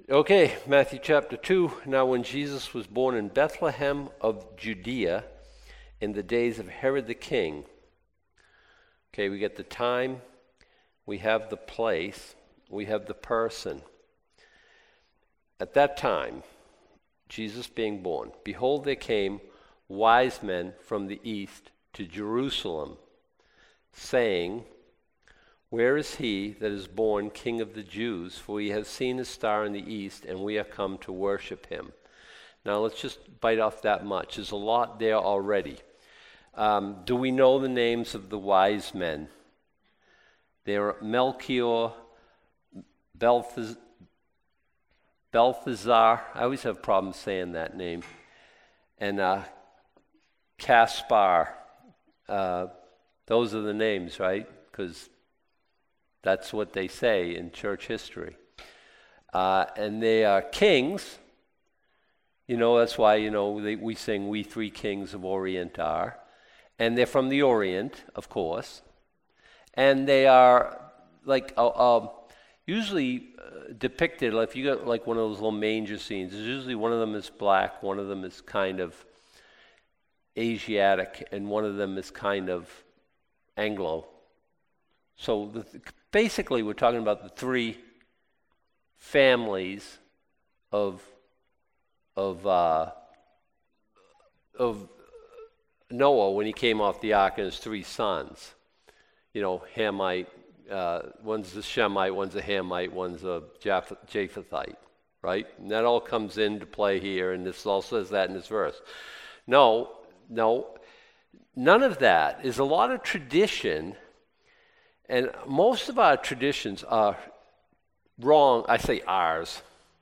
Okay, Matthew chapter 2. Now when Jesus was born in Bethlehem of Judea in the days of Herod the king. Okay, we get the time, we have the place, we have the person. At that time, Jesus being born, behold, there came wise men from the east to Jerusalem, saying, where is he that is born King of the Jews? For we have seen his star in the east, and we are come to worship him. Now let's just bite off that much. There's a lot there already. Do we know the names of the wise men? They're Melchior, Balthazar. I always have problems saying that name. And Caspar. Those are the names, right? Because that's what they say in church history. And they are kings. You know, that's why, we sing, We Three Kings of Orient Are. And they're from the Orient, of course. And they are usually depicted, if you got like one of those little manger scenes, usually one of them is black, one of them is kind of Asiatic, and one of them is kind of Anglo. So basically we're talking about the three families of Noah when he came off the ark, and his three sons. Hamite, one's a Shemite, one's a Hamite, one's a Japhethite, right? And that all comes into play here, and this all says that in this verse. No, none of that. Is a lot of tradition, and most of our traditions are wrong. I say ours.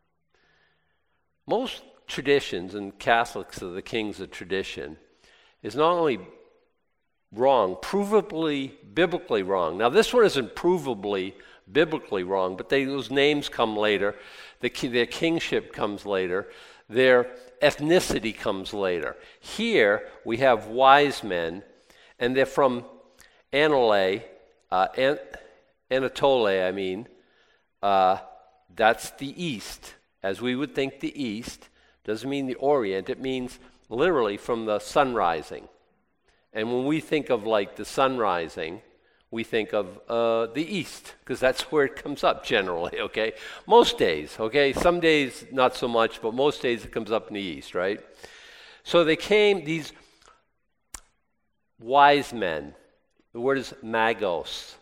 Most traditions, and Catholics are the kings of tradition, is not only wrong, provably biblically wrong. Now this one isn't provably biblically wrong, but those names come later, their kingship comes later, their ethnicity comes later. Here we have wise men, and they're from Anatole, that's the east. As we would think the east, doesn't mean the Orient, it means literally from the sun rising. And when we think of like the sun rising, we think of the east, because that's where it comes up generally, okay? Most days, okay? Some days not so much, but most days it comes up in the east, right? So they came, these wise men, the word is magos.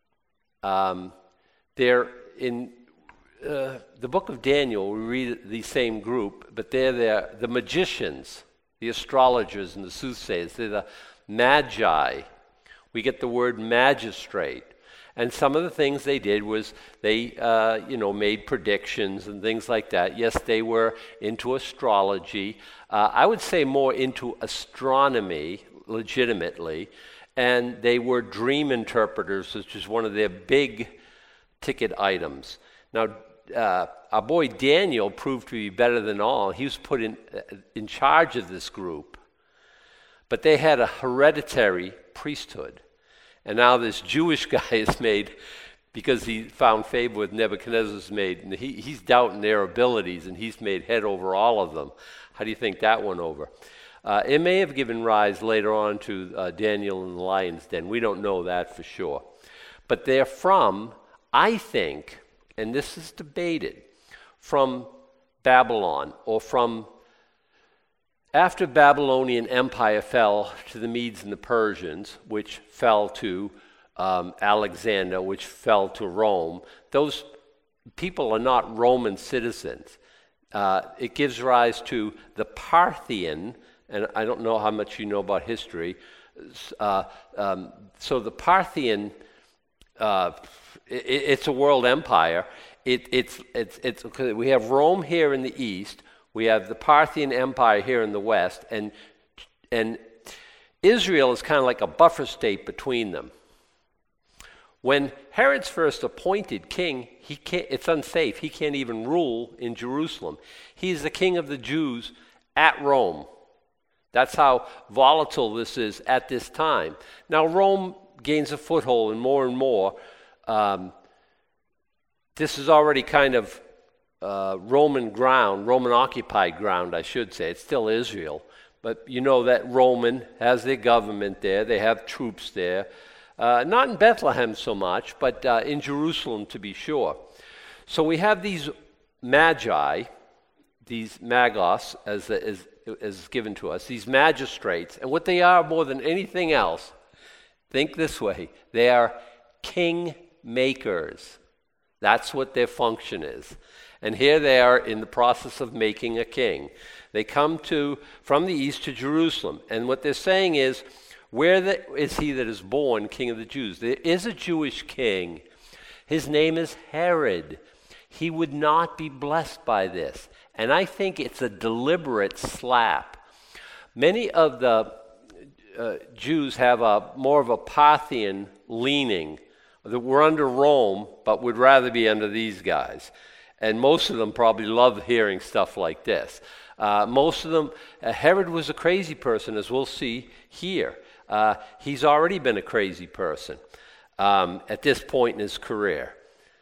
They're in the book of Daniel, we read the same group, but they're the magicians, the astrologers and the soothsayers. They're the magi. We get the word magistrate. And some of the things they did was they, made predictions and things like that. Yes, they were into astrology. I would say more into astronomy, legitimately. And they were dream interpreters, which is one of their big ticket items. Now, our boy Daniel proved to be better than all. He was put in charge of this group. But they had a hereditary priesthood. And now this Jewish guy is made, because he found favor with Nebuchadnezzar, is made, and he's doubting their abilities, and he's made head over all of them. How do you think that went over? It may have given rise later on to Daniel in the lion's den. We don't know that for sure. But they're from, I think, and this is debated, from Babylon, or from after Babylonian Empire fell to the Medes and the Persians, which fell to Alexander, which fell to Rome. Those people are not Roman citizens. It gives rise to the Parthian, and I don't know how much you know about history. So the Parthian, it's a world empire. It's we have Rome here in the east. We have the Parthian Empire here in the west, and Israel is kind of like a buffer state between them. When Herod's first appointed king, it's unsafe. He can't even rule in Jerusalem. He's the king of the Jews at Rome. That's how volatile this is at this time. Now Rome gains a foothold, and more, this is already kind of Roman ground, Roman occupied ground, I should say. It's still Israel. But you know that Roman has their government there. They have troops there. Not in Bethlehem so much, but in Jerusalem to be sure. So we have these magi, these magos, as given to us, these magistrates. And what they are more than anything else, think this way, they are king makers. That's what their function is. And here they are in the process of making a king. They come from the east to Jerusalem. And what they're saying is, where is he that is born king of the Jews? There is a Jewish king. His name is Herod. He would not be blessed by this. And I think it's a deliberate slap. Many of the Jews have more of a Parthian leaning. That we're under Rome, but would rather be under these guys. And most of them probably love hearing stuff like this. Most of them, Herod was a crazy person, as we'll see here. He's already been a crazy person at this point in his career.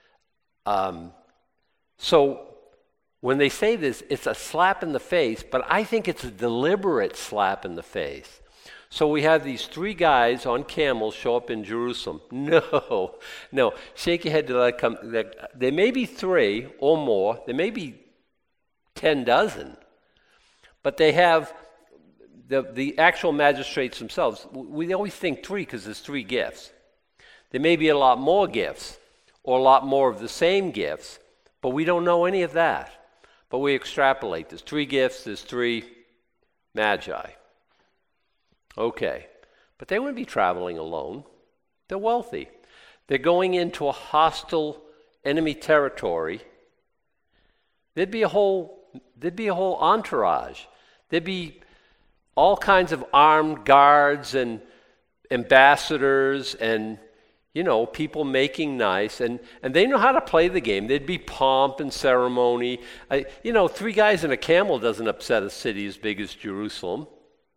So when they say this, it's a slap in the face, but I think it's a deliberate slap in the face. So we have these three guys on camels show up in Jerusalem. No. Shake your head to that come. There may be three or more. There may be 10 dozen. But they have the actual magistrates themselves. We always think three because there's three gifts. There may be a lot more gifts or a lot more of the same gifts, but we don't know any of that. But we extrapolate. There's three gifts. There's three magi. Okay, but they wouldn't be traveling alone. They're wealthy. They're going into a hostile enemy territory. There'd be a whole entourage. There'd be all kinds of armed guards and ambassadors and, people making nice. And they know how to play the game. There'd be pomp and ceremony. Three guys in a camel doesn't upset a city as big as Jerusalem.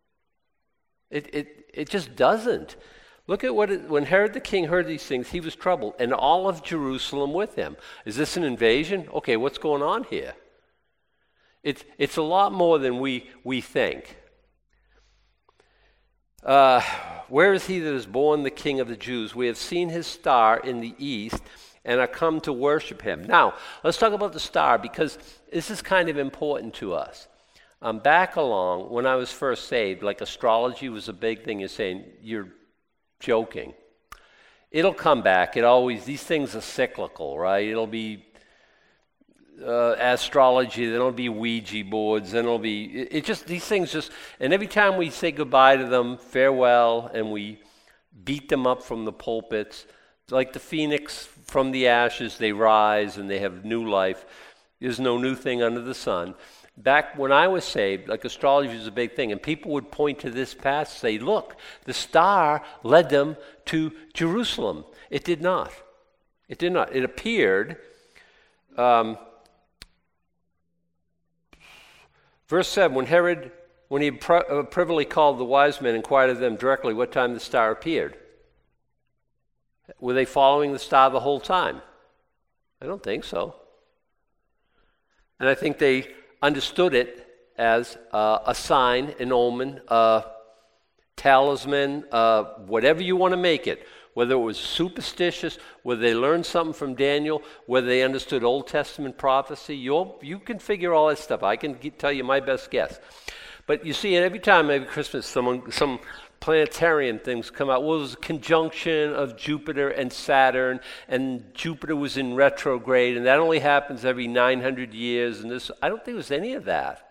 It just doesn't. Look at when Herod the king heard these things, he was troubled, and all of Jerusalem with him. Is this an invasion? Okay, what's going on here? It's a lot more than we think. Where is he that is born the King of the Jews? We have seen his star in the east and are come to worship him. Now, let's talk about the star because this is kind of important to us. Back along, when I was first saved, like astrology was a big thing. You're saying, you're joking. It'll come back. These things are cyclical, right? It'll be astrology, then it'll be Ouija boards, then it'll be, these things and every time we say goodbye to them, farewell, and we beat them up from the pulpits, like the phoenix from the ashes, they rise and they have new life. There's no new thing under the sun. Back when I was saved, like astrology was a big thing, and people would point to this past and say, look, the star led them to Jerusalem. It did not. It did not. It appeared, verse 7, when he privily called the wise men, inquired of them directly what time the star appeared. Were they following the star the whole time? I don't think so. And I think they understood it as a sign, an omen, a talisman, whatever you want to make it. Whether it was superstitious, whether they learned something from Daniel, whether they understood Old Testament prophecy, you can figure all that stuff. I can tell you my best guess. But you see, every Christmas, some planetarian things come out. Well, it was a conjunction of Jupiter and Saturn, and Jupiter was in retrograde, and that only happens every 900 years. And I don't think it was any of that.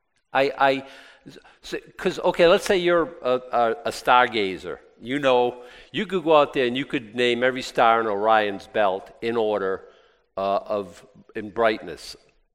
Because let's say you're a stargazer. You could go out there and you could name every star in Orion's belt in order in brightness.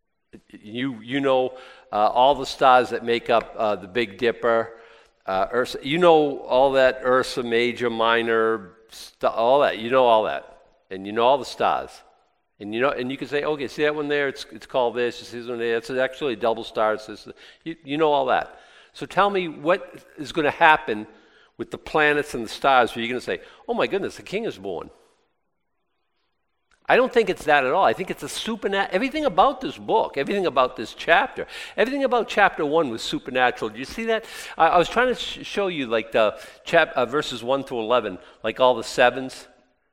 All the stars that make up the Big Dipper. Ursa, all that Ursa Major, Minor, all that. All that, and all the stars, and you can say, okay, see that one there? It's called this. You see this one there? It's actually a double star. It's this. You know all that. So tell me what is going to happen with the planets and the stars? Where you're going to say, oh my goodness, the king is born. I don't think it's that at all. I think it's a supernatural. Everything about this book, everything about this chapter, everything about chapter 1 was supernatural. Do you see that? I was trying to show you like the verses 1 to 11, like all the sevens.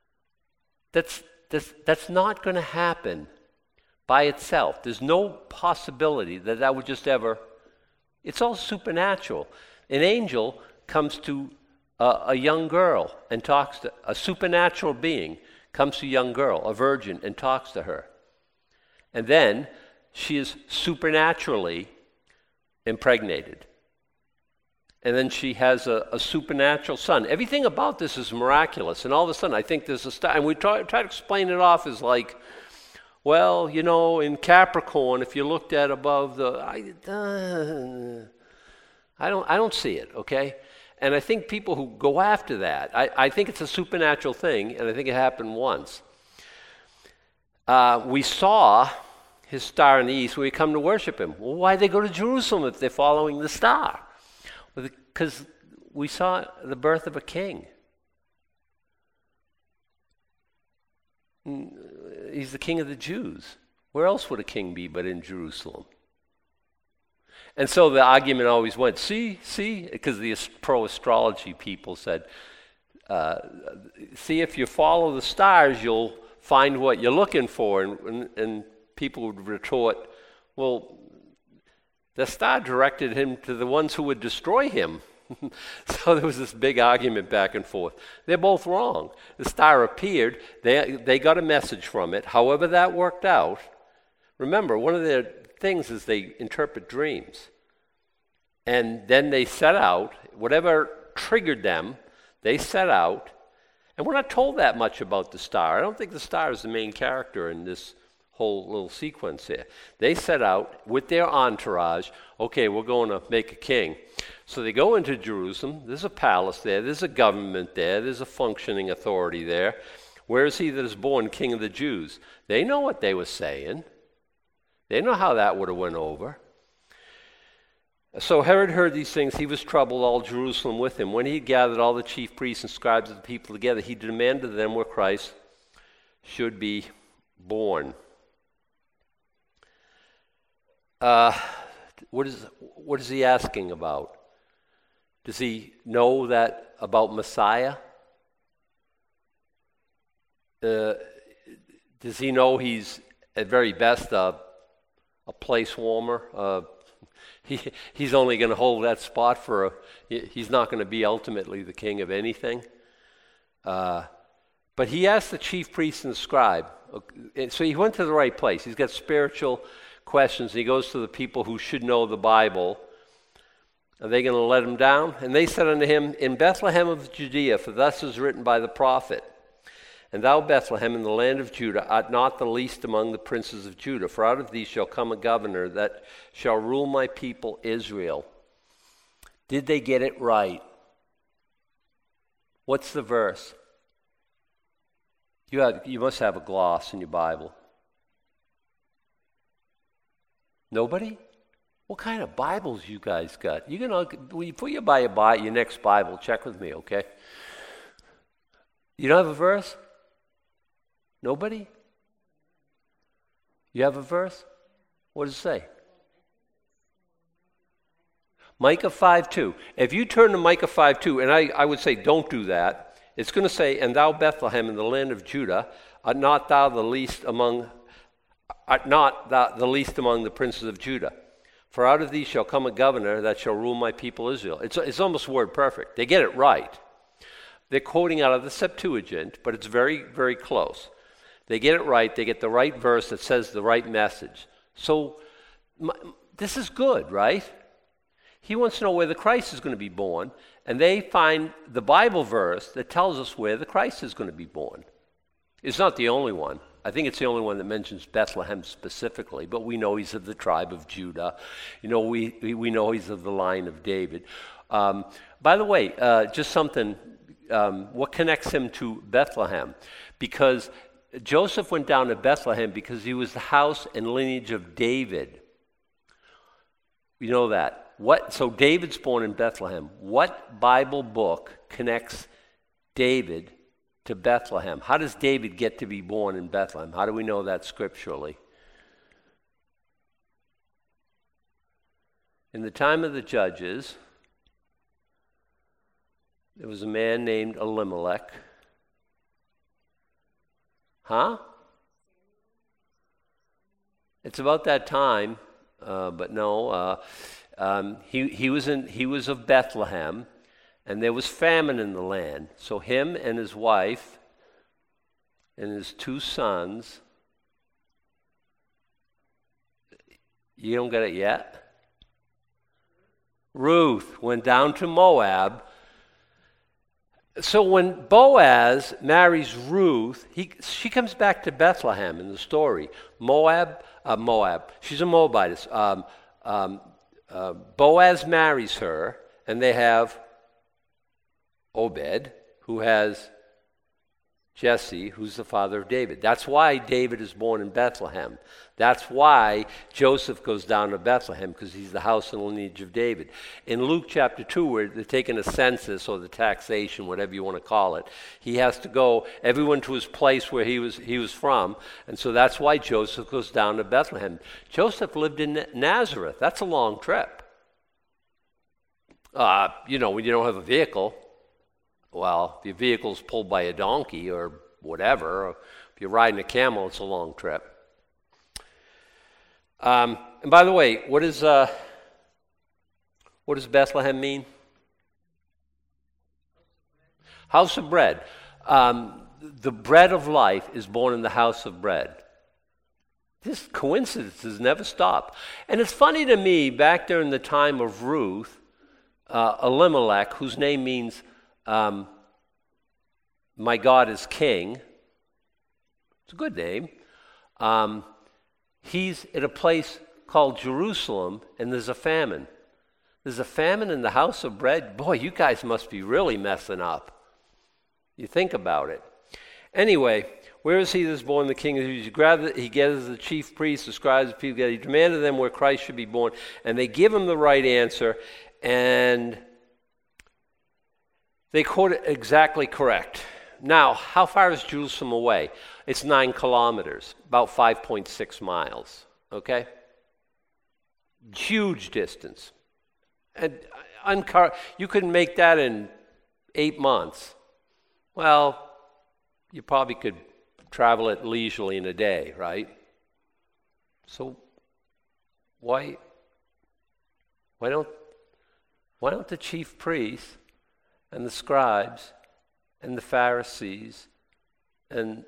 That's not going to happen by itself. There's no possibility that would just ever. It's all supernatural. An angel comes to a young girl and talks to a supernatural being. Comes to a young girl, a virgin, and talks to her. And then she is supernaturally impregnated. And then she has a supernatural son. Everything about this is miraculous. And all of a sudden, I think there's a star. And we try to explain it off as like, well, you know, in Capricorn, if you looked at above the, I don't see it, okay? And I think people who go after that, I think it's a supernatural thing, and I think it happened once. We saw his star in the east where we come to worship him. Well, why they go to Jerusalem if they're following the star? Well, because we saw the birth of a king. He's the king of the Jews. Where else would a king be but in Jerusalem? And so the argument always went, see, because the pro-astrology people said, see, if you follow the stars, you'll find what you're looking for. And people would retort, well, the star directed him to the ones who would destroy him. So there was this big argument back and forth. They're both wrong. The star appeared. They got a message from it. However that worked out, remember, one of their things is they interpret dreams. And then they set out, whatever triggered them, they set out. And we're not told that much about the star. I don't think the star is the main character in this whole little sequence here. They set out with their entourage, okay, we're going to make a king. So they go into Jerusalem. There's a palace there. There's a government there. There's a functioning authority there. Where is he that is born king of the Jews? They know what they were saying. They know how that would have went over. So Herod heard these things. He was troubled, all Jerusalem with him. When he had gathered all the chief priests and scribes of the people together, he demanded of them where Christ should be born. What is he asking about? Does he know that about Messiah? Does he know he's at very best a place warmer? He's only going to hold that spot he's not going to be ultimately the king of anything. But he asked the chief priest and the scribe. So he went to the right place. He's got spiritual questions. He goes to the people who should know the Bible. Are they going to let him down? And they said unto him, in Bethlehem of Judea, for thus is written by the prophet, and thou, Bethlehem, in the land of Judah, art not the least among the princes of Judah, for out of thee shall come a governor that shall rule my people Israel. Did they get it right? What's the verse? You must have a gloss in your Bible. Nobody? What kind of Bibles you guys got? Before you buy your next Bible, check with me, okay? You don't have a verse? Nobody? You have a verse? What does it say? Micah 5:2. If you turn to Micah 5:2, and I would say don't do that, it's going to say, and thou, Bethlehem, in the land of Judah, art not thou the least among the princes of Judah. For out of thee shall come a governor that shall rule my people Israel. It's almost word perfect. They get it right. They're quoting out of the Septuagint, but it's very, very close. They get it right. They get the right verse that says the right message. So this is good, right? He wants to know where the Christ is going to be born, and they find the Bible verse that tells us where the Christ is going to be born. It's not the only one. I think it's the only one that mentions Bethlehem specifically, but we know he's of the tribe of Judah. You know, we know he's of the line of David. By the way, just something, what connects him to Bethlehem? Because Joseph went down to Bethlehem because he was the house and lineage of David. We know that. So David's born in Bethlehem. What Bible book connects David to Bethlehem. How does David get to be born in Bethlehem? How do we know that scripturally? In the time of the judges, there was a man named Elimelech. Huh? It's about that time, but no. He was of Bethlehem, and there was famine in the land. So him and his wife and his 2 sons. You don't get it yet? Ruth went down to Moab. So when Boaz marries Ruth, she comes back to Bethlehem in the story. Moab. She's a Moabitess. Boaz marries her, and they have Obed, who has Jesse, who's the father of David. That's why David is born in Bethlehem. That's why Joseph goes down to Bethlehem, because he's the house and lineage of David. In Luke chapter 2, where they're taking a census or the taxation, whatever you want to call it, he has to go, everyone to his place where he was from, and so that's why Joseph goes down to Bethlehem. Joseph lived in Nazareth. That's a long trip. When you don't have a vehicle, well, if your vehicle's pulled by a donkey or whatever, or if you're riding a camel, it's a long trip. And by the way, what does Bethlehem mean? House of bread. The bread of life is born in the house of bread. This coincidences never stop. And it's funny to me, back during the time of Ruth, Elimelech, whose name means my God is king. It's a good name. He's at a place called Jerusalem, and there's a famine. There's a famine in the house of bread. Boy, you guys must be really messing up. You think about it. Anyway, where is he that's born the king of the Jews? He gathers the chief priests, the scribes, the people together. He demanded them where Christ should be born, and they give him the right answer, and they quote it exactly correct. Now, how far is Jerusalem away? It's 9 kilometers, about 5.6 miles, okay? Huge distance. And you couldn't make that in 8 months. Well, you probably could travel it leisurely in a day, right? So why don't the chief priests and the scribes and the Pharisees and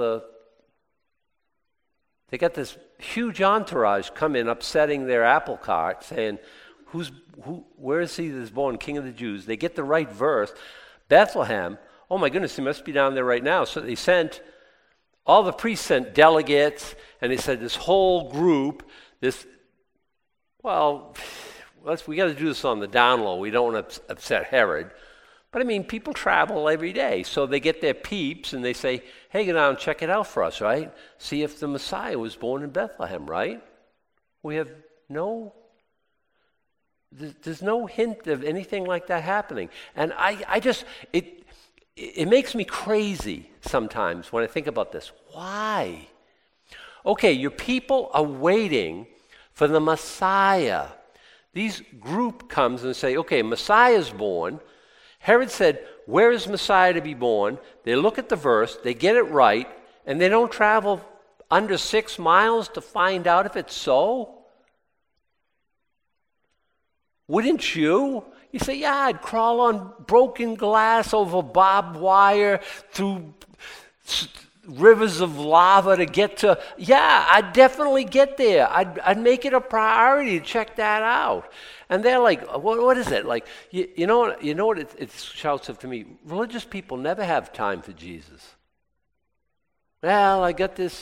they got this huge entourage come in, upsetting their apple cart, saying, where is he that's born, King of the Jews? They get the right verse. Bethlehem, oh my goodness, he must be down there right now. So all the priests sent delegates, and they said this whole group, we got to do this on the down low. We don't want to upset Herod. But I mean, people travel every day. So they get their peeps and they say, hey, get down and check it out for us, right? See if the Messiah was born in Bethlehem, right? We have there's no hint of anything like that happening. And it makes me crazy sometimes when I think about this. Why? Okay, your people are waiting for the Messiah. These group comes and say, okay, Messiah's born. Herod said, where is Messiah to be born? They look at the verse, they get it right, and they don't travel under 6 miles to find out if it's so? Wouldn't you? You say, yeah, I'd crawl on broken glass over barbed wire through rivers of lava to get to, yeah, I'd definitely get there. I'd make it a priority to check that out. And they're like, what is it? Like, you know what it shouts up to me? Religious people never have time for Jesus. Well, I got this,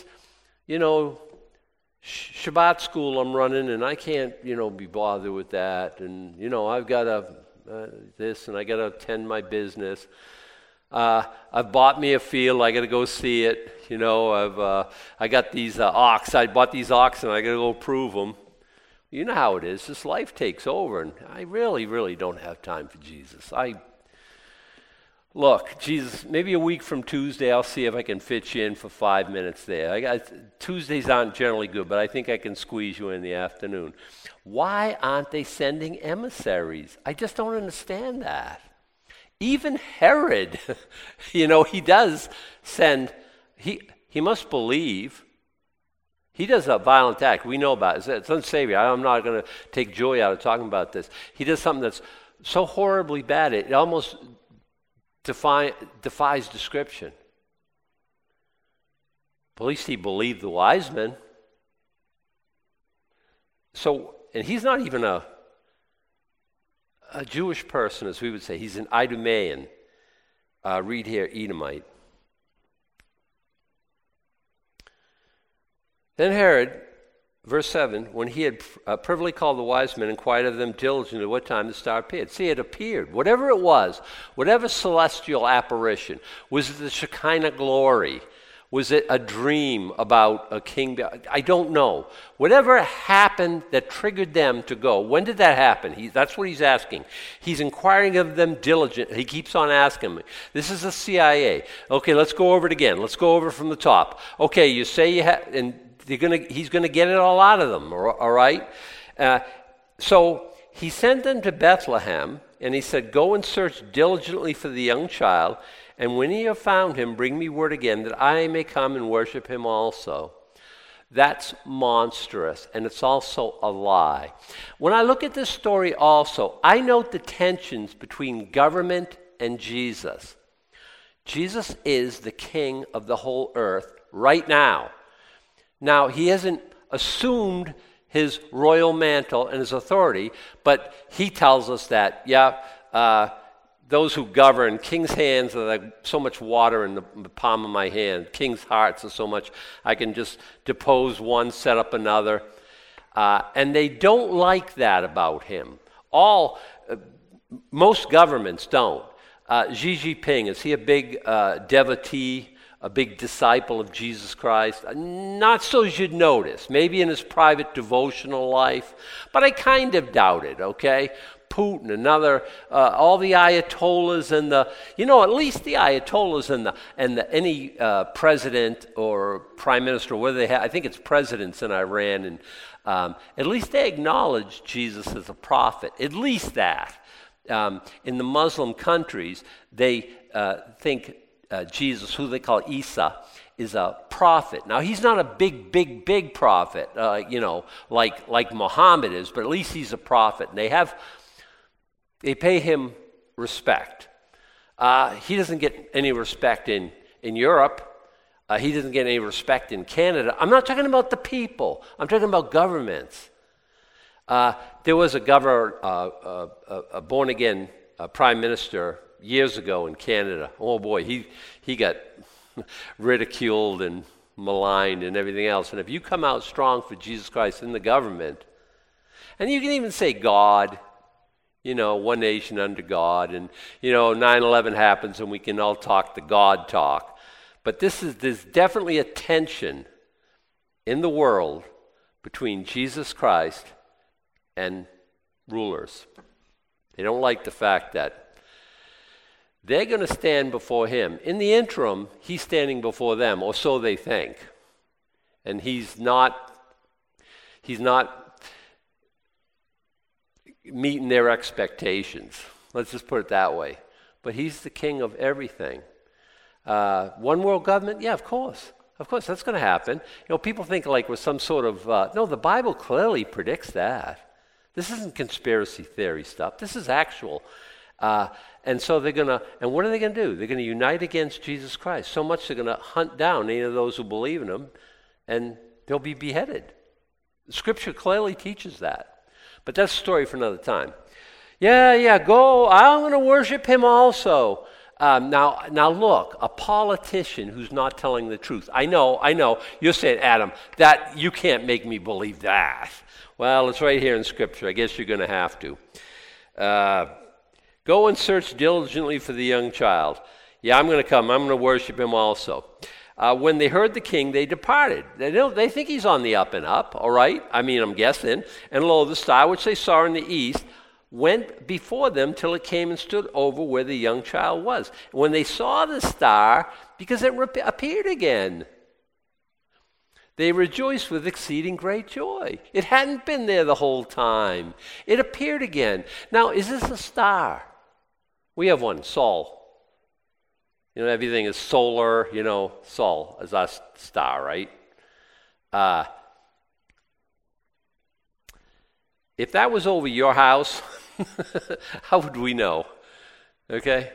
Shabbat school I'm running, and I can't, be bothered with that. And, I've got this, and I got to attend my business. I've bought me a field. I got to go see it. I got these ox. I bought these oxen. I got to go prove them. You know how it is. This life takes over, and I really, really don't have time for Jesus. look, Jesus, maybe a week from Tuesday, I'll see if I can fit you in for 5 minutes there. Tuesdays aren't generally good, but I think I can squeeze you in the afternoon. Why aren't they sending emissaries? I just don't understand that. Even Herod, he does send, he must believe. He does a violent act. We know about it. It's unsavory. I'm not going to take joy out of talking about this. He does something that's so horribly bad, it almost defies description. But at least he believed the wise men. So, and he's not even a Jewish person, as we would say. He's an Idumean. Read here, Edomite. Then Herod, verse 7, when he had privily called the wise men, inquired of them diligently what time the star appeared. See, it appeared. Whatever it was, whatever celestial apparition, was it the Shekinah glory? Was it a dream about a king? I don't know. Whatever happened that triggered them to go, when did that happen? That's what he's asking. He's inquiring of them diligently. He keeps on asking me. This is the CIA. Okay, let's go over it again. Let's go over from the top. Okay, you say you have, and he's going to get it all out of them, all right? So he sent them to Bethlehem, and he said, go and search diligently for the young child, and when you have found him, bring me word again that I may come and worship him also. That's monstrous, and it's also a lie. When I look at this story also, I note the tensions between government and Jesus. Jesus is the king of the whole earth right now. Now, he hasn't assumed his royal mantle and his authority, but he tells us that, those who govern, king's hands are like so much water in the palm of my hand. King's hearts are so much, I can just depose one, set up another. And they don't like that about him. Most governments don't. Xi Jinping, is he a big devotee, a big disciple of Jesus Christ? Not so as you'd notice. Maybe in his private devotional life, but I kind of doubt it, okay? Putin, another, all the ayatollahs and at least the ayatollahs and any president or prime minister, whether they have, I think it's presidents in Iran, and at least they acknowledge Jesus as a prophet. At least that. In the Muslim countries, they think Jesus, who they call Isa, is a prophet. Now, he's not a big prophet, like Muhammad is, but at least he's a prophet. And they pay him respect. He doesn't get any respect in Europe. He doesn't get any respect in Canada. I'm not talking about the people. I'm talking about governments. There was a governor, a born-again prime minister years ago in Canada. Oh boy, he got ridiculed and maligned and everything else. And if you come out strong for Jesus Christ in the government, and you can even say God, one nation under God, and 9/11 happens and we can all talk the God talk. But there's definitely a tension in the world between Jesus Christ and rulers. They don't like the fact that they're going to stand before him. In the interim, he's standing before them, or so they think. And he's not meeting their expectations. Let's just put it that way. But he's the king of everything. One world government? Yeah, of course. Of course, that's going to happen. People think like with some sort of... no, the Bible clearly predicts that. This isn't conspiracy theory stuff. This is actual. And so they're going to... And what are they going to do? They're going to unite against Jesus Christ. So much they're going to hunt down any of those who believe in him, and they'll be beheaded. Scripture clearly teaches that. But that's a story for another time. Go. I'm going to worship him also. Now look, a politician who's not telling the truth. I know. You're saying, Adam, that you can't make me believe that. Well, it's right here in Scripture. I guess you're going to have to. Go and search diligently for the young child. Yeah, I'm going to come. I'm going to worship him also. When they heard the king, they departed. They think he's on the up and up, all right? I'm guessing. And lo, the star which they saw in the east went before them till it came and stood over where the young child was. When they saw the star, because it appeared again, they rejoiced with exceeding great joy. It hadn't been there the whole time. It appeared again. Now, is this a star? We have one, Sol. Everything is solar, Sol is our star, right? If that was over your house, how would we know? Okay?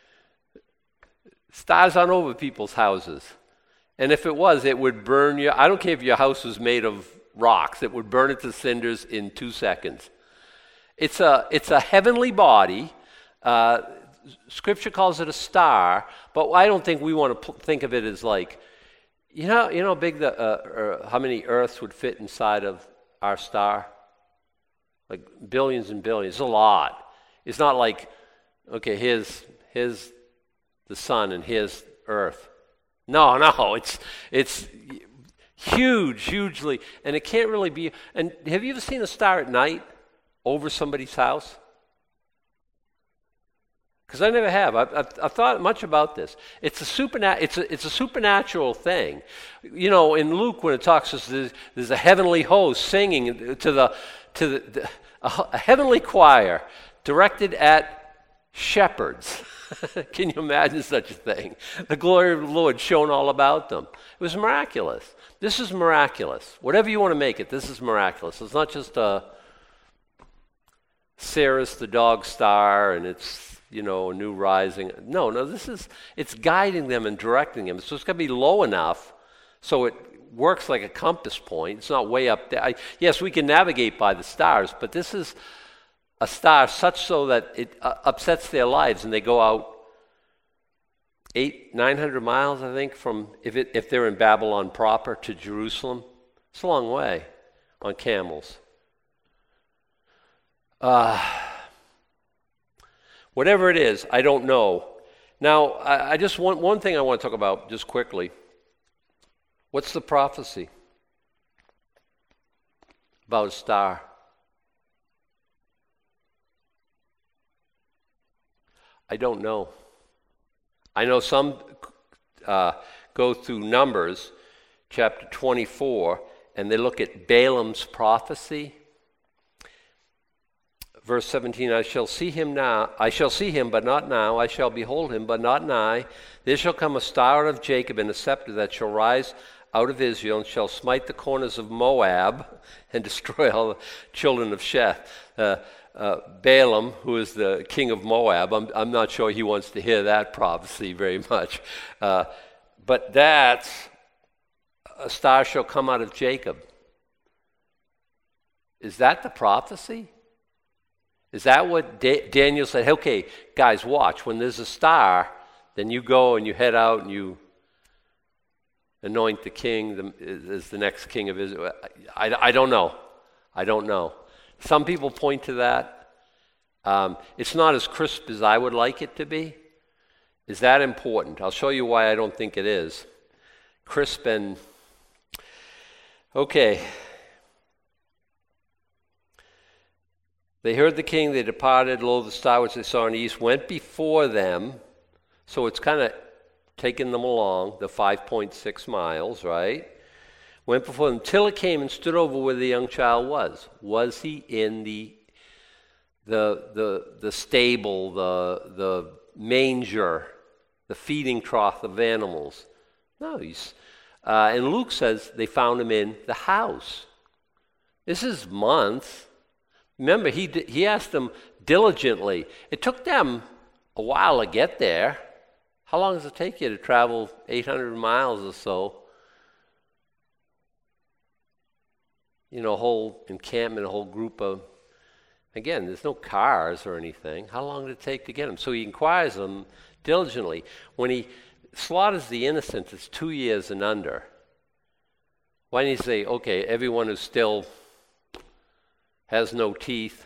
Stars aren't over people's houses. And if it was, it would burn you. I don't care if your house was made of rocks. It would burn it to cinders in 2 seconds. It's a heavenly body. Scripture calls it a star, but I don't think we want to think of it as like, how big how many Earths would fit inside of our star? Like billions and billions. It's a lot. It's not like, okay, here's the sun and here's Earth. No, it's hugely, and it can't really be. And have you ever seen a star at night over somebody's house? Because I never have. I've thought much about this. It's a supernatural thing. In Luke when it talks, there's a heavenly host singing a heavenly choir directed at shepherds. Can you imagine such a thing? The glory of the Lord shone all about them. It was miraculous. This is miraculous. Whatever you want to make it, this is miraculous. It's not just a Sirius the dog star and it's a new rising. No, it's guiding them and directing them. So it's got to be low enough so it works like a compass point. It's not way up there. Yes, we can navigate by the stars, but this is a star such so that it upsets their lives, and they go out 900 miles, I think, from if they're in Babylon proper to Jerusalem. It's a long way on camels. Whatever it is, I don't know. Now, I just want one thing I want to talk about just quickly. What's the prophecy about a star? I don't know. I know some go through Numbers, chapter 24, and they look at Balaam's prophecy. Verse 17, I shall see him, but not now. I shall behold him, but not nigh. There shall come a star out of Jacob, and a scepter that shall rise out of Israel, and shall smite the corners of Moab, and destroy all the children of Sheth. Balaam, who is the king of Moab, I'm not sure he wants to hear that prophecy very much. But that's, a star shall come out of Jacob. Is that the prophecy? Is that what Daniel said? Okay, guys, watch. When there's a star, then you go and you head out and you anoint the king as the next king of Israel. I don't know. I don't know. Some people point to that. It's not as crisp as I would like it to be. Is that important? I'll show you why I don't think it is. Crisp and... Okay. They heard the king, they departed. Lo, the star which they saw in the east went before them. So it's kind of taking them along, the 5.6 miles, right? Went before them till it came and stood over where the young child was. Was he in the stable, the manger, the feeding trough of animals? No, and Luke says they found him in the house. This is months. Remember, he asked them diligently. It took them a while to get there. How long does it take you to travel 800 miles or so? A whole encampment, a whole group of... Again, there's no cars or anything. How long did it take to get them? So he inquires them diligently. When he slaughters the innocent, it's 2 years and under. Why didn't he say, okay, everyone who still has no teeth,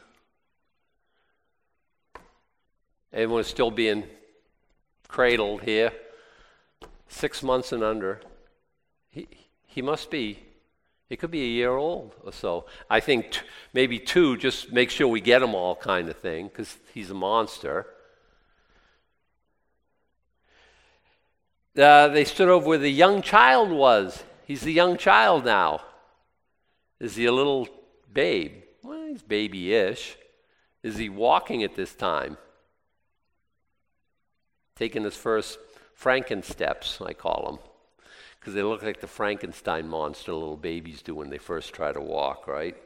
everyone is still being cradled here, 6 months and under. He must be It could be a year old or so. I think maybe 2, just make sure we get them all kind of thing, because he's a monster. They stood over where the young child was. He's the young child now. Is he a little babe? Well, he's baby-ish. Is he walking at this time? Taking his first Frankensteps, I call them. Because they look like the Frankenstein monster little babies do when they first try to walk, right?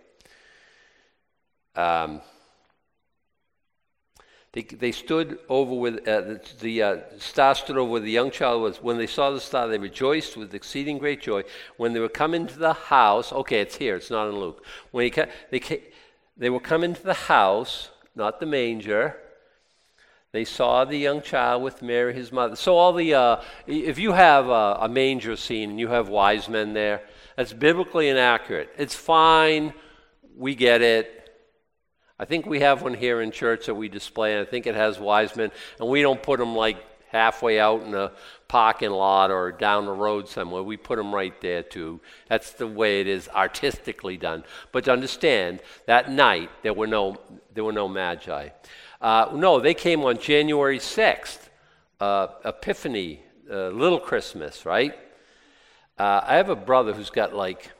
They stood over with, the star stood over where the young child was. When they saw the star, they rejoiced with exceeding great joy. When they were coming to the house, okay, it's here, it's not in Luke. When they were coming to the house, not the manger, they saw the young child with Mary, his mother. So all the, if you have a manger scene and you have wise men there, that's biblically inaccurate. It's fine, we get it. I think we have one here in church that we display, and I think it has wise men, and we don't put them like halfway out in a parking lot or down the road somewhere. We put them right there too. That's the way it is artistically done. But to understand, that night there were no magi. No, they came on January 6th, Epiphany, Little Christmas, right? I have a brother who's got like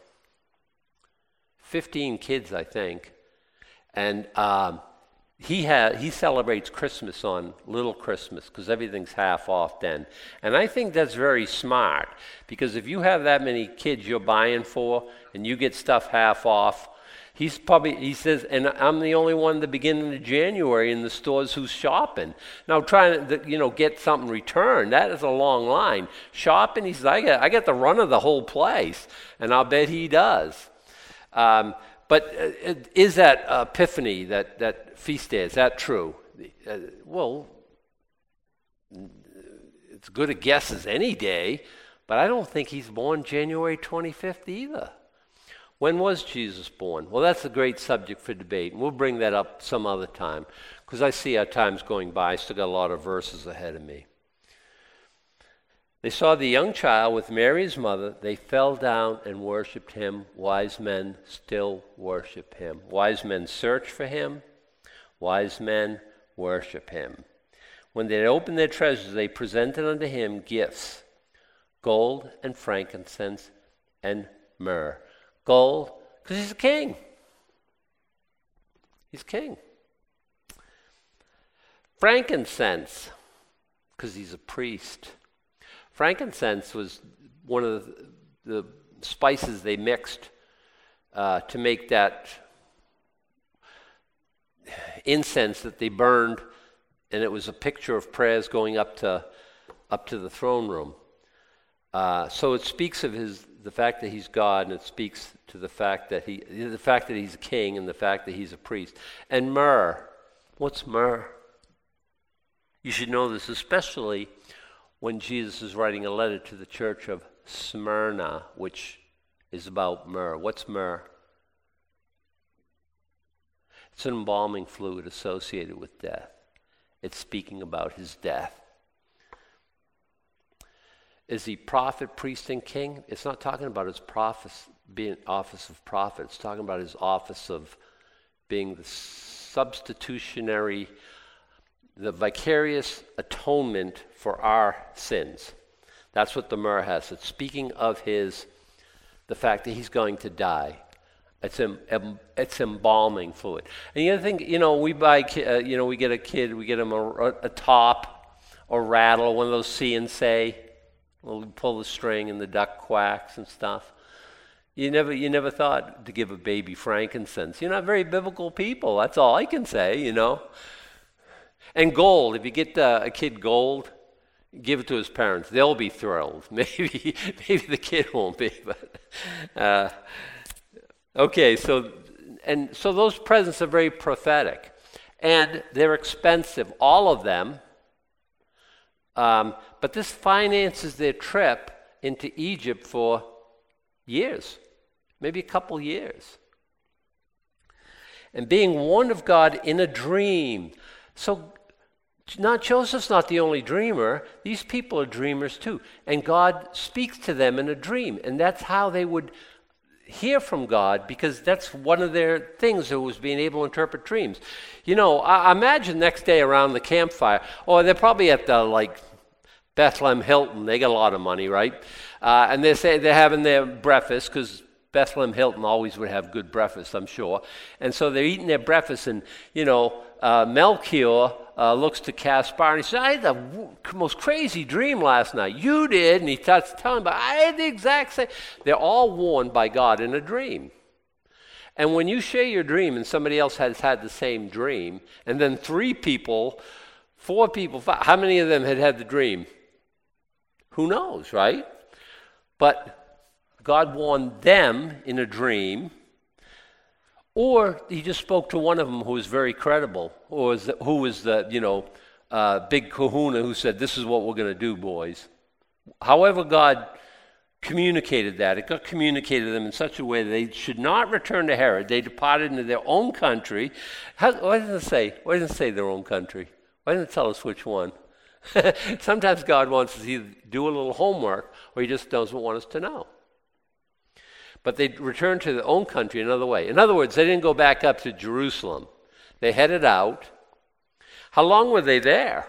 15 kids, I think, and he celebrates Christmas on Little Christmas because everything's half off then. And I think that's very smart, because if you have that many kids you're buying for and you get stuff half off, he says, and I'm the only one at the beginning of January in the stores who's shopping. Now, trying to, get something returned, that is a long line. Shopping, he says, I get the run of the whole place, and I'll bet he does. But is that Epiphany, that feast day, is that true? Well, it's good a guess as any day, but I don't think he's born January 25th either. When was Jesus born? Well, that's a great subject for debate, and we'll bring that up some other time, because I see our time's going by. I still got a lot of verses ahead of me. They saw the young child with Mary's mother. They fell down and worshipped him. Wise men still worship him. Wise men search for him. Wise men worship him. When they had opened their treasures, they presented unto him gifts, gold and frankincense and myrrh. Gold, because he's a king. He's king. Frankincense, because he's a priest. Frankincense was one of the spices they mixed to make that incense that they burned, and it was a picture of prayers going up to the throne room. So it speaks of the fact that he's God, and it speaks to the fact that he's a king, and the fact that he's a priest. And myrrh. What's myrrh? You should know this, especially when Jesus is writing a letter to the church of Smyrna, which is about myrrh. What's myrrh? It's an embalming fluid associated with death. It's speaking about his death. Is he prophet, priest, and king? It's not talking about his being office of prophet. It's talking about his office of being the substitutionary, the vicarious atonement for our sins. That's what the myrrh has. It's speaking of the fact that he's going to die. It's embalming fluid. And the other thing, we buy, we get a kid, we get him a top, or rattle, one of those see and say. We'll pull the string and the duck quacks and stuff. You never thought to give a baby frankincense. You're not very biblical people. That's all I can say, And gold. If you get a kid gold, give it to his parents. They'll be thrilled. Maybe the kid won't be, but okay. So those presents are very prophetic, and they're expensive. All of them. But this finances their trip into Egypt for years, maybe a couple years. And being warned of God in a dream. So Joseph's not the only dreamer. These people are dreamers too. And God speaks to them in a dream. And that's how hear from God because that's one of their things, that was being able to interpret dreams. You know, I imagine next day around the campfire, or they're probably at the Bethlehem Hilton. They got a lot of money, right? And they say they're having their breakfast, because Bethlehem Hilton always would have good breakfast, I'm sure. And so they're eating their breakfast, and, Melchior looks to Caspar, and he says, I had the most crazy dream last night. You did. And he starts telling him, but I had the exact same. They're all warned by God in a dream. And when you share your dream and somebody else has had the same dream, and then 3 people, 4 people, 5, how many of them had the dream? Who knows, right? But God warned them in a dream, or he just spoke to one of them who was very credible, or who was the big kahuna who said, this is what we're going to do, boys. However God communicated that, it got communicated to them in such a way that they should not return to Herod. They departed into their own country. Why doesn't it say? Why doesn't it say their own country? Why doesn't it tell us which one? Sometimes God wants us to either do a little homework, or he just doesn't want us to know. But they returned to their own country another way. In other words, they didn't go back up to Jerusalem. They headed out. How long were they there?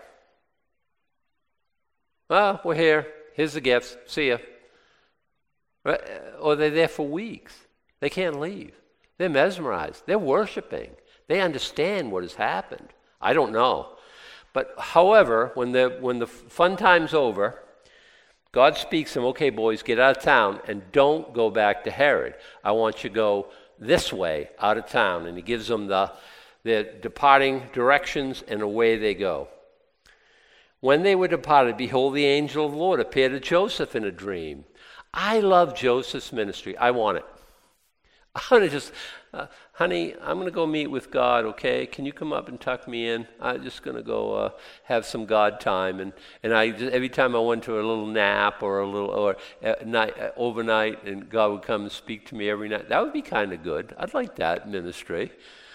Well, we're here. Here's the gifts. See ya. Or they're there for weeks. They can't leave. They're mesmerized. They're worshiping. They understand what has happened. I don't know. But however, when the fun time's over, God speaks to them, okay, boys, get out of town and don't go back to Herod. I want you to go this way, out of town. And he gives them their departing directions, and away they go. When they were departed, behold, the angel of the Lord appeared to Joseph in a dream. I love Joseph's ministry. I want it. I want to just, honey, I'm going to go meet with God, okay? Can you come up and tuck me in? I'm just going to go have some God time. And I just, every time I went to a little nap or overnight, and God would come and speak to me every night. That would be kind of good. I'd like that ministry.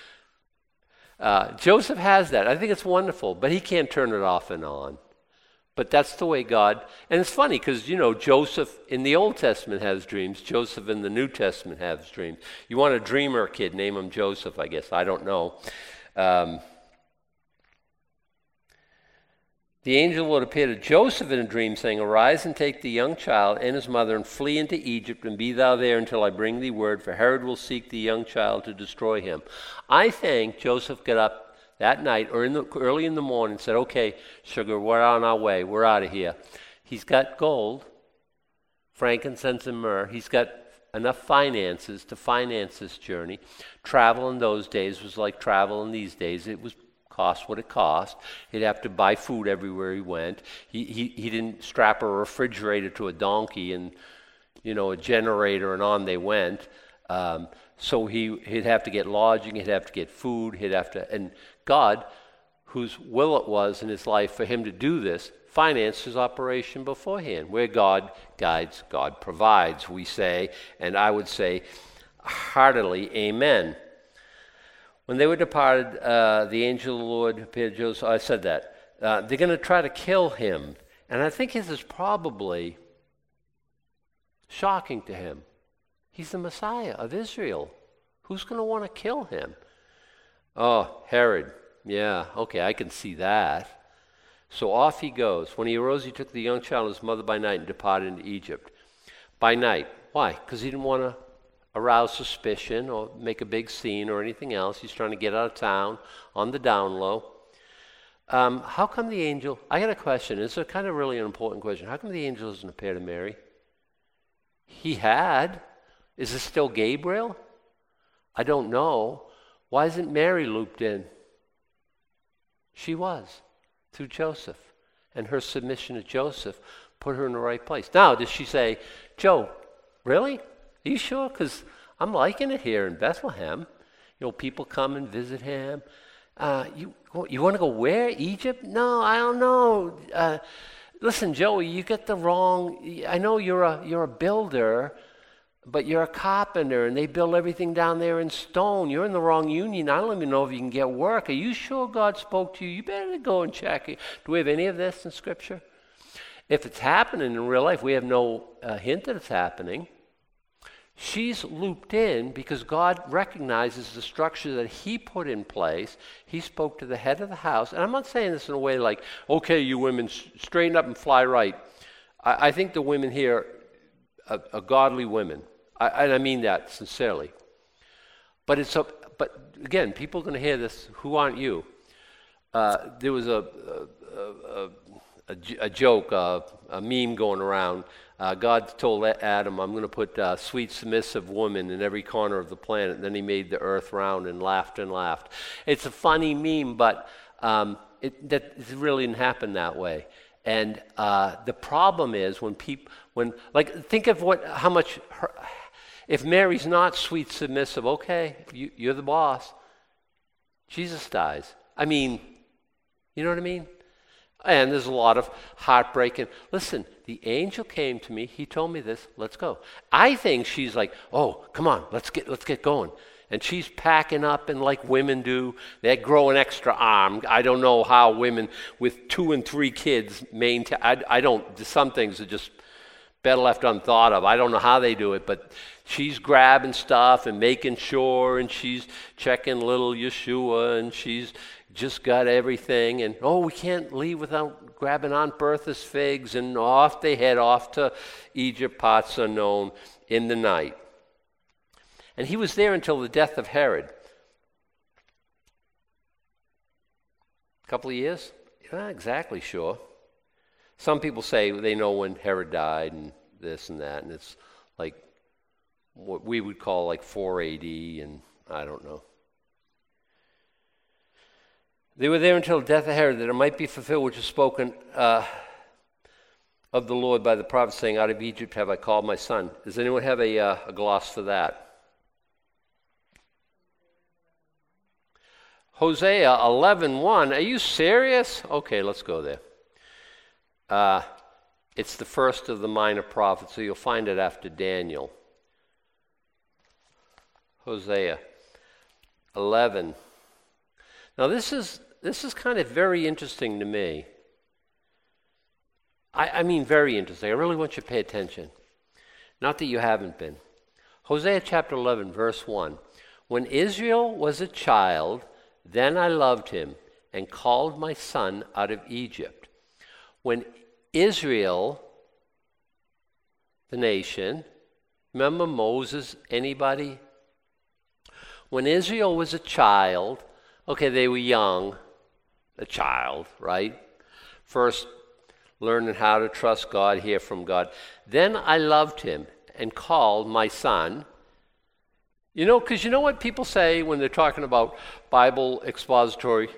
Joseph has that. I think it's wonderful, but he can't turn it off and on. But that's the way God, and it's funny because, Joseph in the Old Testament has dreams. Joseph in the New Testament has dreams. You want a dreamer kid, name him Joseph, I guess. I don't know. The angel would appear to Joseph in a dream, saying, arise and take the young child and his mother and flee into Egypt, and be thou there until I bring thee word, for Herod will seek the young child to destroy him. I think Joseph got up that night or early in the morning, said, okay, sugar, we're on our way. We're out of here. He's got gold, frankincense, and myrrh. He's got enough finances to finance this journey. Travel in those days was like travel in these days. It was cost what it cost. He'd have to buy food everywhere he went. He didn't strap a refrigerator to a donkey and, a generator, and on they went. So he'd have to get lodging, he'd have to get food, and God, whose will it was in his life for him to do this, financed his operation beforehand. Where God guides, God provides, we say, and I would say heartily, amen. When they were departed, the angel of the Lord appeared to Joseph. I said that. They're going to try to kill him, and I think this is probably shocking to him. He's the Messiah of Israel. Who's going to want to kill him? Oh, Herod. Yeah, okay, I can see that. So off he goes. When he arose, he took the young child and his mother by night and departed into Egypt. By night. Why? Because he didn't want to arouse suspicion or make a big scene or anything else. He's trying to get out of town on the down low. How come the angel... I got a question. It's a kind of really an important question. How come the angel doesn't appear to Mary? He had... Is it still Gabriel? I don't know. Why isn't Mary looped in? She was, through Joseph. And her submission to Joseph put her in the right place. Now, does she say, Joe, really? Are you sure? Because I'm liking it here in Bethlehem. People come and visit him. You want to go where? Egypt? No, I don't know. Listen, Joey, you get the wrong... I know you're a builder, but you're a carpenter, and they build everything down there in stone. You're in the wrong union. I don't even know if you can get work. Are you sure God spoke to you? You better go and check it. Do we have any of this in Scripture? If it's happening in real life, we have no hint that it's happening. She's looped in because God recognizes the structure that he put in place. He spoke to the head of the house. And I'm not saying this in a way like, okay, you women, straighten up and fly right. I think the women here are godly women. And I mean that sincerely. But again, people are going to hear this. Who aren't you? There was a joke, a meme going around. God told Adam, I'm going to put sweet, submissive woman in every corner of the planet. And then he made the earth round and laughed and laughed. It's a funny meme, but it really didn't happen that way. And the problem is think of how much, if Mary's not sweet, submissive, okay, you're the boss. Jesus dies. I mean, you know what I mean? And there's a lot of heartbreak. And listen, the angel came to me. He told me this. Let's go. I think she's like, oh, come on, let's get going. And she's packing up, and like women do, they grow an extra arm. I don't know how women with 2 and 3 kids maintain. I don't. Some things are just better left unthought of. I don't know how they do it, but she's grabbing stuff and making sure, and she's checking little Yeshua, and she's just got everything. And we can't leave without grabbing Aunt Bertha's figs, and off they head off to Egypt, parts unknown, in the night. And he was there until the death of Herod. A couple of years? Not exactly sure. Some people say they know when Herod died and this and that, and it's like what we would call like 4 AD, and I don't know. They were there until the death of Herod, that it might be fulfilled which is spoken of the Lord by the prophet, saying, out of Egypt have I called my son. Does anyone have a gloss for that? Hosea 11:1. Are you serious? Okay, let's go there. It's the first of the minor prophets, so you'll find it after Daniel. Hosea 11. Now this is kind of very interesting to me. I mean very interesting. I really want you to pay attention. Not that you haven't been. Hosea chapter 11, verse 1. When Israel was a child, then I loved him and called my son out of Egypt. When Israel, the nation, remember Moses, anybody? When Israel was a child, okay, they were young, a child, right? First, learning how to trust God, hear from God. Then I loved him and called my son. You know, because you know what people say when they're talking about Bible expository?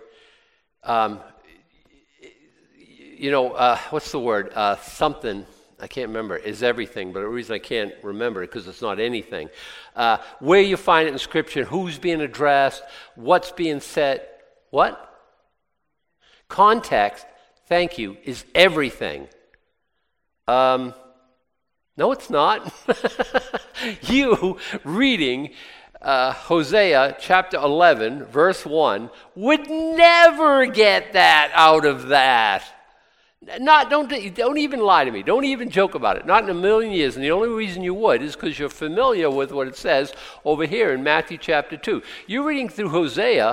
What's the word? Something, I can't remember, is everything, but the reason I can't remember it because it's not anything. Where you find it in Scripture, who's being addressed, what's being said, what? Context, thank you, is everything. No, it's not. You reading Hosea chapter 11, verse 1, would never get that out of that. Don't even lie to me. Don't even joke about it. Not in a million years. And the only reason you would is because you're familiar with what it says over here in Matthew chapter 2. You're reading through Hosea,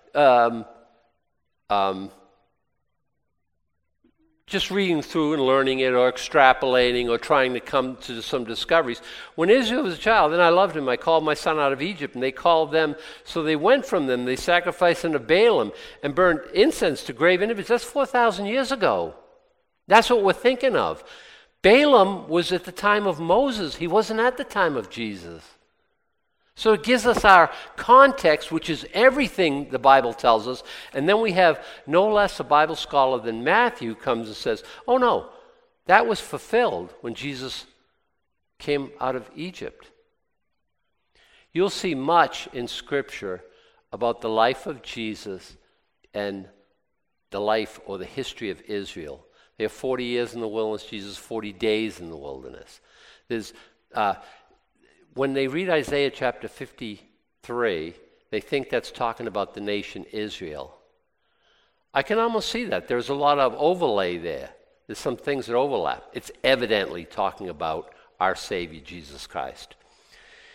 just reading through and learning it or extrapolating or trying to come to some discoveries. When Israel was a child, then I loved him. I called my son out of Egypt, and they called them. So they went from them. They sacrificed unto Baalim and burned incense to graven images. That's 4,000 years ago. That's what we're thinking of. Balaam was at the time of Moses. He wasn't at the time of Jesus. So it gives us our context, which is everything the Bible tells us. And then we have no less a Bible scholar than Matthew comes and says, oh no, that was fulfilled when Jesus came out of Egypt. You'll see much in Scripture about the life of Jesus and the life or the history of Israel. They have 40 years in the wilderness, Jesus 40 days in the wilderness. There's when they read Isaiah chapter 53, they think that's talking about the nation Israel. I can almost see that. There's a lot of overlay there. There's some things that overlap. It's evidently talking about our Savior, Jesus Christ.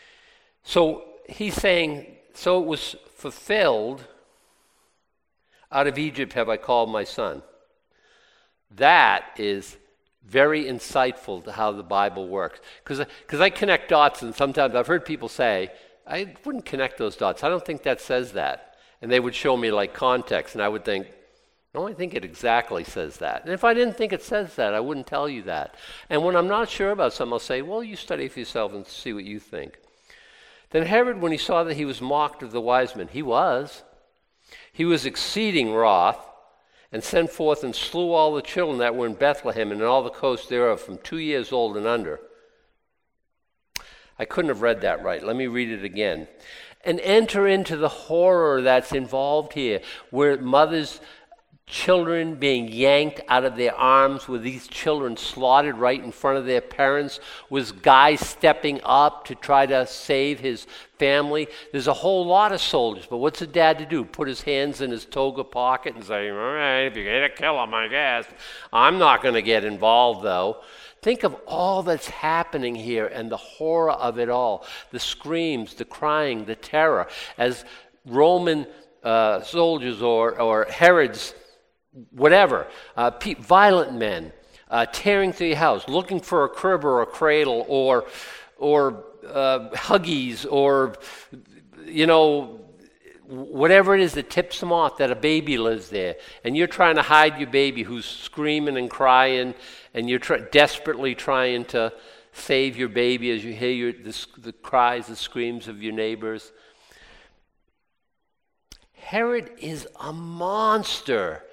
So he's saying, so it was fulfilled, out of Egypt have I called my son. That is very insightful to how the Bible works. Because I connect dots, and sometimes I've heard people say, I wouldn't connect those dots. I don't think that says that. And they would show me like context, and I would think, no, I think it exactly says that. And if I didn't think it says that, I wouldn't tell you that. And when I'm not sure about something, I'll say, well, you study for yourself and see what you think. Then Herod, when he saw that he was mocked of the wise men, he was exceeding wroth, and sent forth and slew all the children that were in Bethlehem and in all the coast thereof from 2 years old and under. I couldn't have read that right. Let me read it again. And enter into the horror that's involved here, where mothers, children being yanked out of their arms, with these children slaughtered right in front of their parents, with guys stepping up to try to save his family. There's a whole lot of soldiers, but what's a dad to do? Put his hands in his toga pocket and say, all right, if you're going to kill him, I guess. I'm not going to get involved, though. Think of all that's happening here and the horror of it all. The screams, the crying, the terror. As Roman soldiers or Herod's whatever, violent men tearing through your house, looking for a crib or a cradle or Huggies or, whatever it is that tips them off that a baby lives there. And you're trying to hide your baby who's screaming and crying, and you're desperately trying to save your baby as you hear the cries, the screams of your neighbors. Herod is a monster.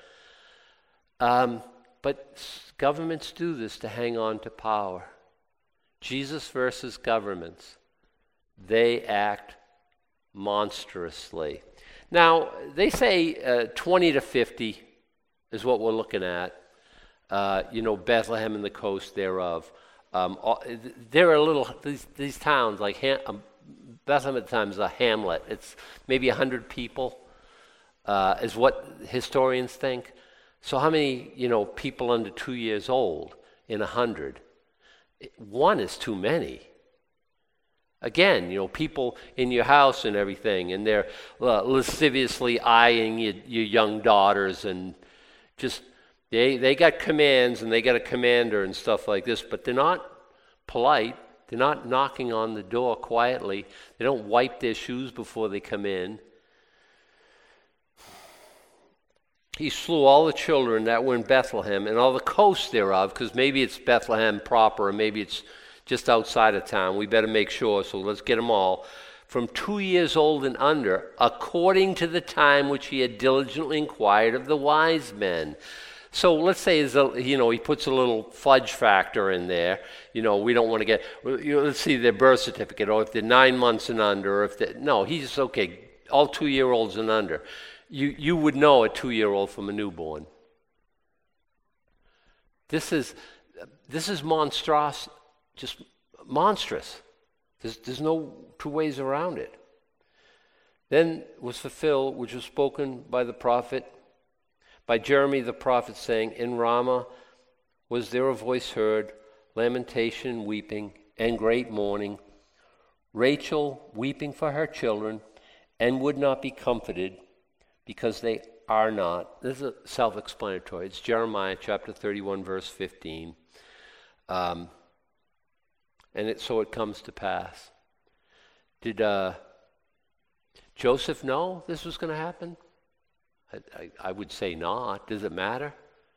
But governments do this to hang on to power. Jesus versus governments. They act monstrously. Now, they say 20 to 50 is what we're looking at. Bethlehem and the coast thereof. There are these towns, like Bethlehem at the time is a hamlet. It's maybe 100 people, is what historians think. So how many, people under 2 years old in 100? One is too many. Again, people in your house and everything, and they're lasciviously eyeing your young daughters, and just, they got commands, and they got a commander and stuff like this, but they're not polite. They're not knocking on the door quietly. They don't wipe their shoes before they come in. He slew all the children that were in Bethlehem and all the coast thereof, because maybe it's Bethlehem proper, or maybe it's just outside of town. We better make sure, so let's get them all. From 2 years old and under, according to the time which he had diligently inquired of the wise men. So let's say, he puts a little fudge factor in there. We don't want to get, let's see their birth certificate, or if they're 9 months and under, or if they, no, he's okay, all 2-year-olds and under. You would know a 2-year-old from a newborn. This is monstrous, just monstrous. There's no two ways around it. Then was fulfilled, which was spoken by the prophet, by Jeremy the prophet, saying, in Ramah was there a voice heard, lamentation, weeping, and great mourning, Rachel weeping for her children, and would not be comforted, because they are not. This is self-explanatory. It's Jeremiah chapter 31, verse 15. So it comes to pass. Did Joseph know this was going to happen? I would say not. Does it matter?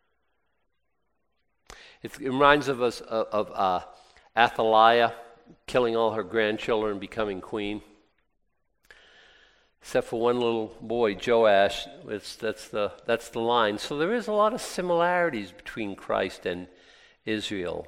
It reminds us of Athaliah killing all her grandchildren and becoming queen. Except for one little boy, Joash. That's the line. So there is a lot of similarities between Christ and Israel.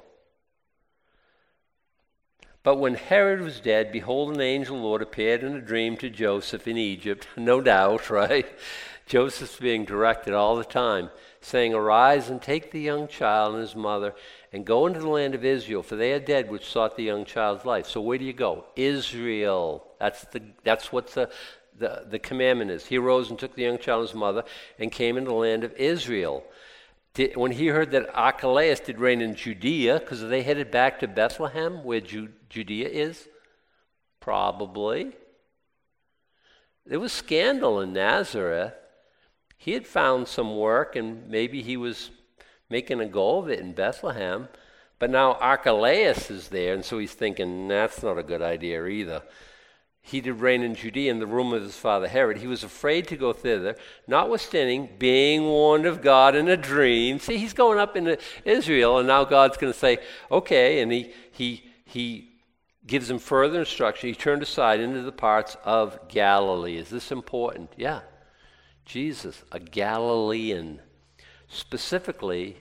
But when Herod was dead, behold, an angel of the Lord appeared in a dream to Joseph in Egypt. No doubt, right? Joseph's being directed all the time, saying, arise and take the young child and his mother and go into the land of Israel, for they are dead which sought the young child's life. So where do you go? Israel. That's what the commandment is. He arose and took the young child and his mother and came into the land of Israel. When he heard that Archelaus did reign in Judea, because they headed back to Bethlehem, where Judea is, Probably. There was scandal in Nazareth. He had found some work, and maybe he was making a go of it in Bethlehem. But now Archelaus is there, and so he's thinking, that's not a good idea either. He did reign in Judea in the room of his father Herod. He was afraid to go thither, notwithstanding being warned of God in a dream. See, he's going up into Israel, and now God's going to say, okay, and he gives him further instruction. He turned aside into the parts of Galilee. Is this important? Yeah. Jesus, a Galilean, specifically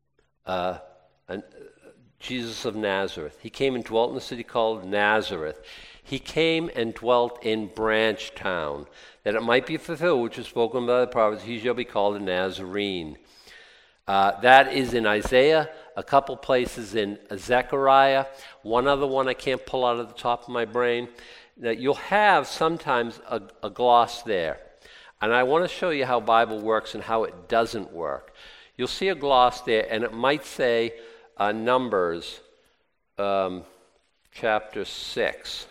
Jesus of Nazareth. He came and dwelt in a city called Nazareth. He came and dwelt in Branch Town, that it might be fulfilled, which was spoken by the prophets, he shall be called a Nazarene. That is in Isaiah, a couple places in Zechariah, one other one I can't pull out of the top of my brain. Now, you'll have sometimes a gloss there. And I want to show you how Bible works and how it doesn't work. You'll see a gloss there, and it might say Numbers chapter 6.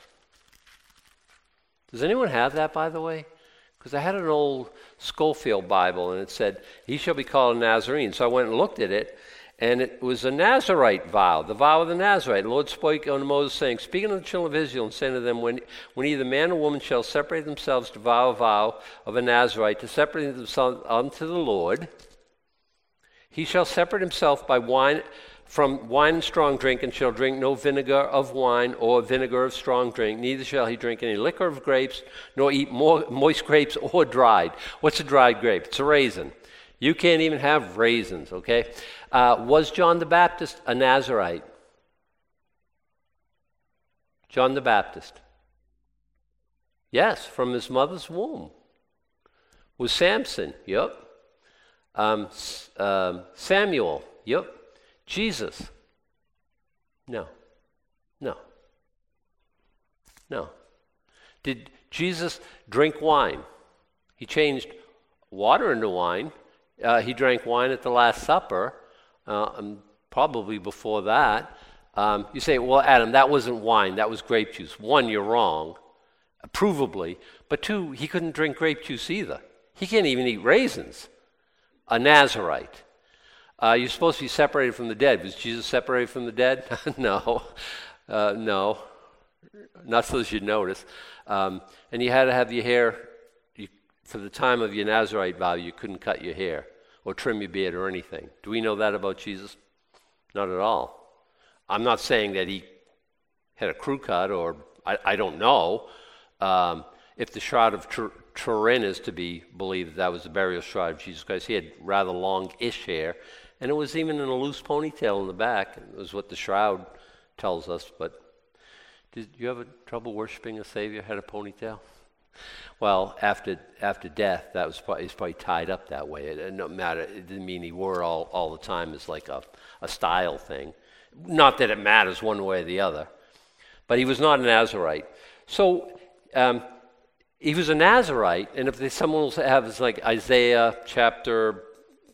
Does anyone have that, by the way? Because I had an old Schofield Bible, and it said, he shall be called a Nazarene. So I went and looked at it, and it was a Nazarite vow, the vow of the Nazarite. The Lord spoke unto Moses, saying, speaking to the children of Israel, and saying to them, when either man or woman shall separate themselves to vow a vow of a Nazarite, to separate themselves unto the Lord, he shall separate himself by wine, from wine and strong drink, and shall drink no vinegar of wine or vinegar of strong drink, neither shall he drink any liquor of grapes, nor eat moist grapes or dried. What's a dried grape? It's a raisin. You can't even have raisins, okay? Was John the Baptist a Nazarite? John the Baptist. Yes, from his mother's womb. Was Samson? Yep. Samuel? Yep. Jesus? No. Did Jesus drink wine? He changed water into wine. He drank wine at the Last Supper, probably before that. You say, well, Adam, that wasn't wine, that was grape juice. One, you're wrong, provably. But two, he couldn't drink grape juice either. He can't even eat raisins. A Nazarite. You're supposed to be separated from the dead. Was Jesus separated from the dead? No. No. Not so as you'd notice. And you had to have your hair, for the time of your Nazarite vow, you couldn't cut your hair or trim your beard or anything. Do we know that about Jesus? Not at all. I'm not saying that he had a crew cut, or I don't know. If the shroud of Turin is to be believed, that was the burial shroud of Jesus Christ. He had rather long-ish hair, and it was even in a loose ponytail in the back. It was what the shroud tells us. But did you have trouble worshiping a Savior had a ponytail? Well, after death, that was probably tied up that way. It didn't matter. It didn't mean he wore it all the time as like a style thing. Not that it matters one way or the other. But he was not a Nazarite. So he was a Nazarite, and if someone will have, it's like Isaiah chapter,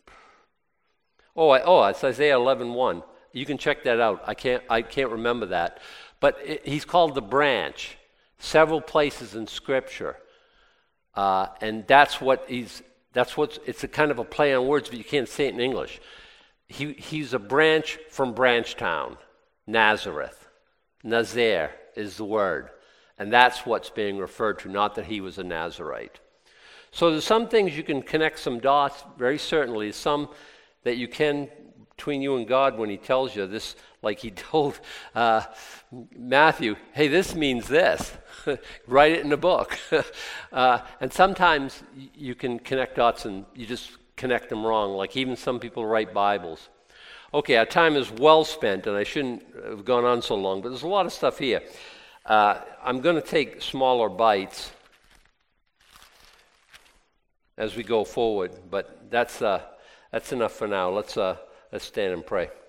it's Isaiah 11:1. You can check that out. I can't remember that. But he's called the branch, several places in Scripture. And it's a kind of a play on words, but you can't say it in English. He's a branch from Branch Town, Nazareth. Nazir is the word. And that's what's being referred to, not that he was a Nazarite. So there's some things you can connect some dots, very certainly. Some that you can between you and God when he tells you this, like he told Matthew, hey, this means this. Write it in the book. And sometimes you can connect dots and you just connect them wrong, like even some people write Bibles. Okay, our time is well spent, and I shouldn't have gone on so long, but there's a lot of stuff here. I'm going to take smaller bites as we go forward, but that's enough for now. Let's stand and pray.